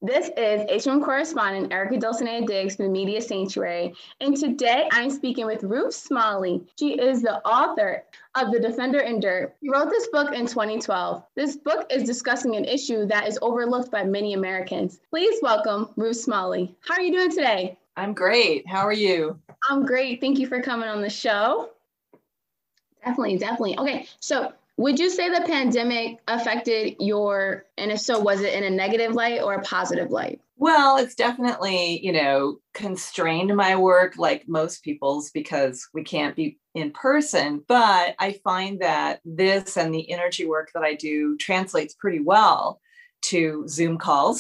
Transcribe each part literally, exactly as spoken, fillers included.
This is H one correspondent Erica Dulcinea Diggs from the Media Sanctuary, and today I'm speaking with Ruth Smalley. She is the author of The Defender in Dirt. She wrote this book in twenty twelve. This book is discussing an issue that is overlooked by many Americans. Please welcome Ruth Smalley. How are you doing today? I'm great. How are you? I'm great. Thank you for coming on the show. Definitely, definitely. Okay, so would you say the pandemic affected your, and if so, was it in a negative light or a positive light? Well, it's definitely, you know, constrained my work like most people's because we can't be in person. But I find that this and the energy work that I do translates pretty well to Zoom calls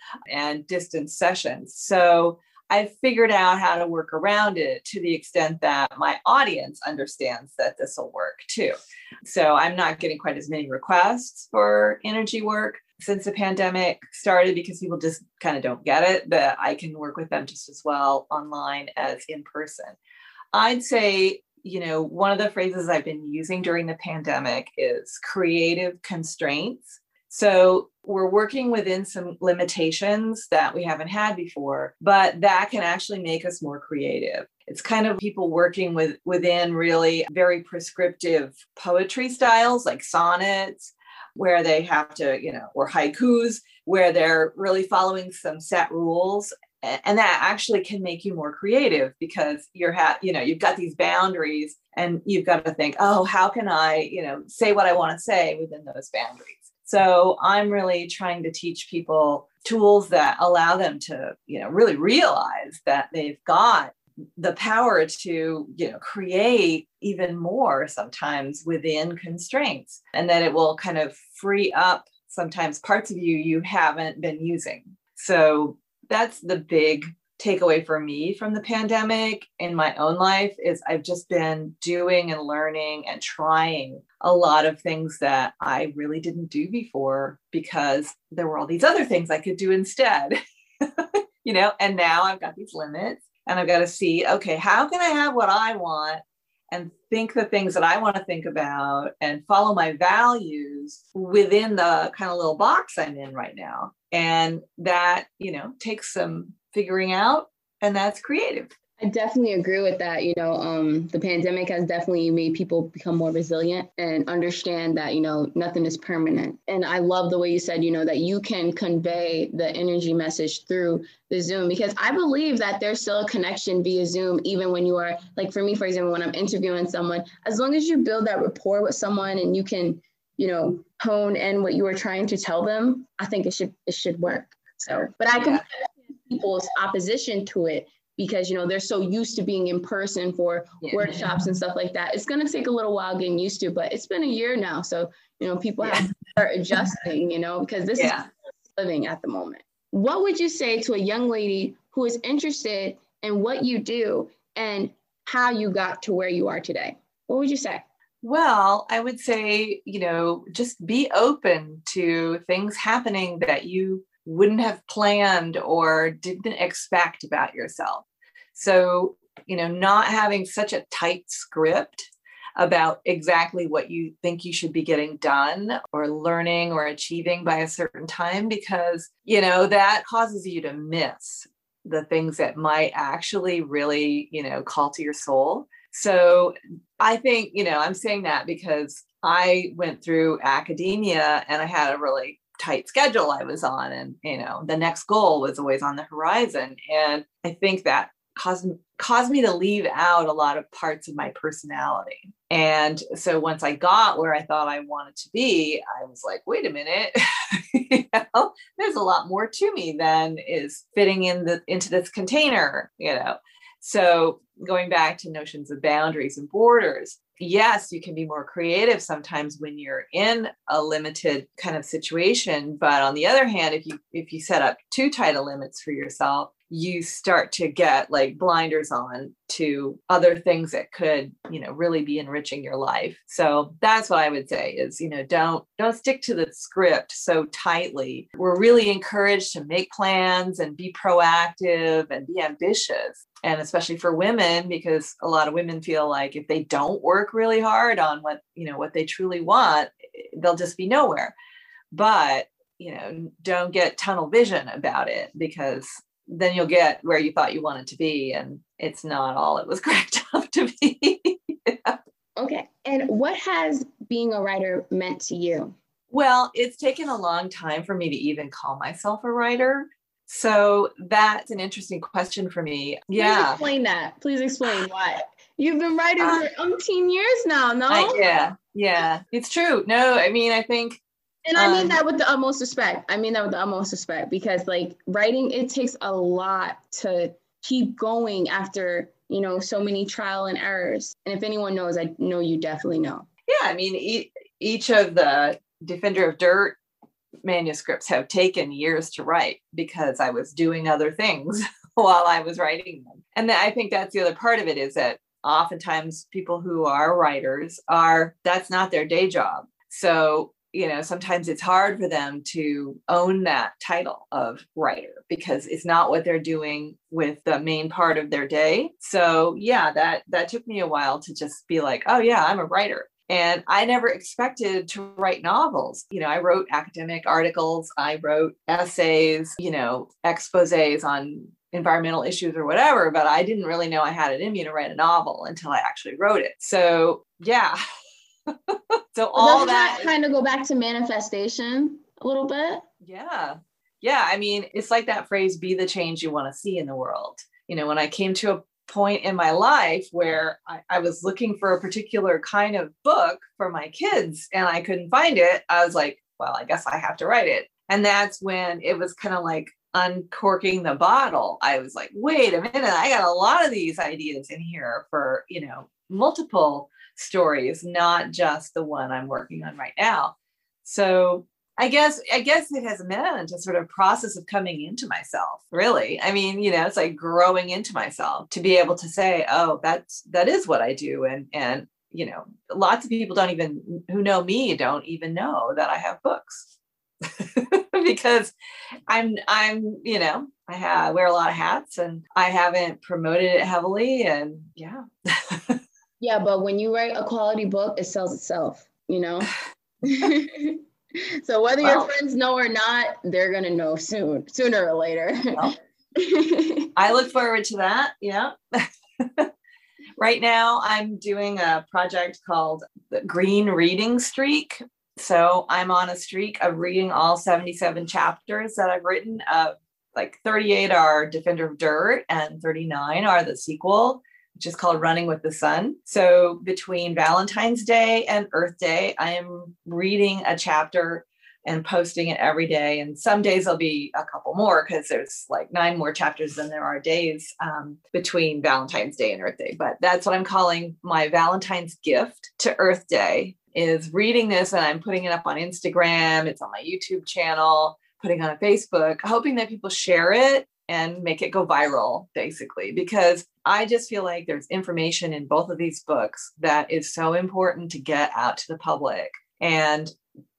and distance sessions. So I've figured out how to work around it to the extent that my audience understands that this will work too. So I'm not getting quite as many requests for energy work since the pandemic started because people just kind of don't get it, that I can work with them just as well online as in person. I'd say, you know, one of the phrases I've been using during the pandemic is creative constraints. So we're working within some limitations that we haven't had before, but that can actually make us more creative. It's kind of people working with within really very prescriptive poetry styles like sonnets, where they have to, you know, or haikus, where they're really following some set rules. And that actually can make you more creative because you're, ha- you know, you've got these boundaries and you've got to think, oh, how can I, you know, say what I want to say within those boundaries? So I'm really trying to teach people tools that allow them to, you know, really realize that they've got the power to, you know, create even more sometimes within constraints, and that it will kind of free up sometimes parts of you you haven't been using. So that's the big takeaway for me from the pandemic in my own life is I've just been doing and learning and trying a lot of things that I really didn't do before because there were all these other things I could do instead, you know, and now I've got these limits and I've got to see, okay, how can I have what I want and think the things that I want to think about and follow my values within the kind of little box I'm in right now. And that, you know, takes some figuring out, and that's creative. I definitely agree with that. You know, um, the pandemic has definitely made people become more resilient and understand that, you know, nothing is permanent. And I love the way you said, you know, that you can convey the energy message through the Zoom, because I believe that there's still a connection via Zoom, even when you are, like for me, for example, when I'm interviewing someone, as long as you build that rapport with someone and you can, you know, hone in what you are trying to tell them, I think it should, it should work. So, but I can Yeah. people's opposition to it because, you know, they're so used to being in person for yeah. workshops and stuff like that. It's going to take a little while getting used to, but it's been a year now. So, you know, people yeah. have to start adjusting, you know, because this yeah. is living at the moment. What would you say to a young lady who is interested in what you do and how you got to where you are today? What would you say? Well, I would say, you know, just be open to things happening that you wouldn't have planned or didn't expect about yourself. So, you know, not having such a tight script about exactly what you think you should be getting done or learning or achieving by a certain time, because, you know, that causes you to miss the things that might actually really, you know, call to your soul. So I think, you know, I'm saying that because I went through academia and I had a really tight schedule I was on, and, you know, the next goal was always on the horizon. And I think that caused, caused me to leave out a lot of parts of my personality. And so once I got where I thought I wanted to be, I was like, wait a minute, you know, there's a lot more to me than is fitting in the, into this container, you know? So going back to notions of boundaries and borders, yes, you can be more creative sometimes when you're in a limited kind of situation. But on the other hand, if you if you set up too tight of limits for yourself, you start to get like blinders on to other things that could, you know, really be enriching your life. So that's what I would say is, you know, don't don't stick to the script so tightly. We're really encouraged to make plans and be proactive and be ambitious. And especially for women, because a lot of women feel like if they don't work really hard on what, you know, what they truly want, they'll just be nowhere. But you know, don't get tunnel vision about it, because then you'll get where you thought you wanted to be, and it's not all it was cracked up to be. Yeah. Okay. And what has being a writer meant to you? Well, it's taken a long time for me to even call myself a writer. So that's an interesting question for me. Please yeah. explain that. Please explain why. You've been writing uh, for umpteen years now, no? I, yeah. Yeah. It's true. No, I mean, I think. And I mean um, that with the utmost respect. I mean that with the utmost respect, because like writing, it takes a lot to keep going after, you know, so many trial and errors. And if anyone knows, I know you definitely know. Yeah. I mean, e- each of the Defender of Dirt manuscripts have taken years to write because I was doing other things while I was writing them. And I think that's the other part of it, is that oftentimes people who are writers are, that's not their day job. So, you know, sometimes it's hard for them to own that title of writer because it's not what they're doing with the main part of their day. So yeah, that, that took me a while to just be like, oh yeah, I'm a writer. And I never expected to write novels. You know, I wrote academic articles, I wrote essays, you know, exposés on environmental issues or whatever, but I didn't really know I had it in me to write a novel until I actually wrote it. So yeah. So all Doesn't that, that kind of go back to manifestation a little bit? Yeah. Yeah. I mean, it's like that phrase, be the change you want to see in the world. You know, when I came to a point in my life where I, I was looking for a particular kind of book for my kids and I couldn't find it, I was like, well, I guess I have to write it. And that's when it was kind of like uncorking the bottle. I was like, wait a minute, I got a lot of these ideas in here for, you know, multiple stories, not just the one I'm working on right now. So I guess, I guess it has meant a sort of process of coming into myself, really. I mean, you know, it's like growing into myself to be able to say, oh, that's, that is what I do. And, and, you know, lots of people don't even, who know me, don't even know that I have books because I'm, I'm, you know, I have, I wear a lot of hats and I haven't promoted it heavily. And yeah. Yeah, but when you write a quality book, it sells itself, you know? So whether well, your friends know or not, they're going to know soon, sooner or later. Well, I look forward to that. Yeah. Right now, I'm doing a project called the Green Reading Streak. So I'm on a streak of reading all seventy-seven chapters that I've written. Uh, like thirty-eight are Defender of Dirt and thirty-nine are the sequel, which is called Running with the Sun. So between Valentine's Day and Earth Day, I am reading a chapter and posting it every day. And some days there'll be a couple more because there's like nine more chapters than there are days um, between Valentine's Day and Earth Day. But that's what I'm calling my Valentine's gift to Earth Day, is reading this, and I'm putting it up on Instagram. It's on my YouTube channel, putting it on Facebook, hoping that people share it and make it go viral, basically, because I just feel like there's information in both of these books that is so important to get out to the public. And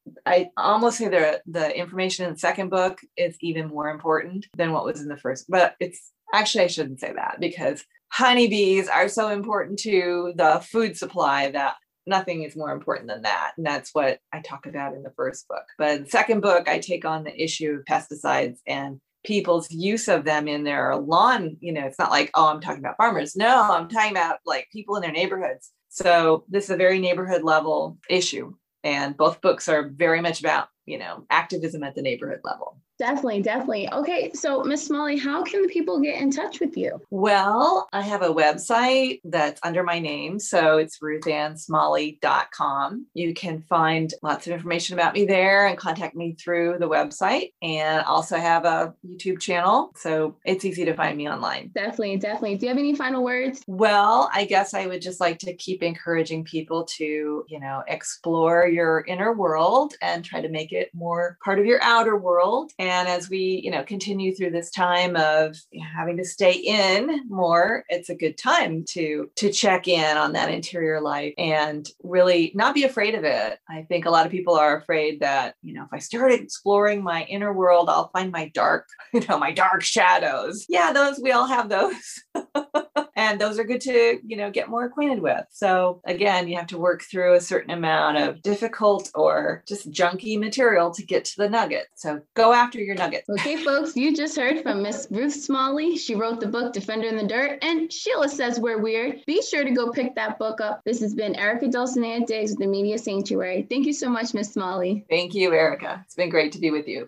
I almost say the, the information in the second book is even more important than what was in the first, but it's actually, I shouldn't say that, because honeybees are so important to the food supply that nothing is more important than that. And that's what I talk about in the first book. But in the second book, I take on the issue of pesticides and people's use of them in their lawn. You know, it's not like, oh, I'm talking about farmers. No, I'm talking about like people in their neighborhoods. So this is a very neighborhood level issue. And both books are very much about, you know, activism at the neighborhood level. Definitely, definitely. Okay, so Miss Smalley, how can the people get in touch with you? Well, I have a website that's under my name, so it's ruth ann smalley dot com. You can find lots of information about me there and contact me through the website. And also have a YouTube channel, so it's easy to find me online. Definitely, definitely. Do you have any final words? Well, I guess I would just like to keep encouraging people to, you know, explore your inner world and try to make it more part of your outer world. And And as we, you know, continue through this time of having to stay in more, it's a good time to to check in on that interior life and really not be afraid of it. I think a lot of people are afraid that, you know, if I started exploring my inner world, I'll find my dark, you know, my dark shadows. Yeah, those, we all have those. And those are good to, you know, get more acquainted with. So again, you have to work through a certain amount of difficult or just junky material to get to the nugget. So go after your nuggets. Okay, folks, you just heard from Miss Ruth Smalley. She wrote the book Defender in the Dirt, and Sheila Says We're Weird. Be sure to go pick that book up. This has been Erica Dulcinea Diggs with the Media Sanctuary. Thank you so much, Miss Smalley. Thank you, Erica. It's been great to be with you.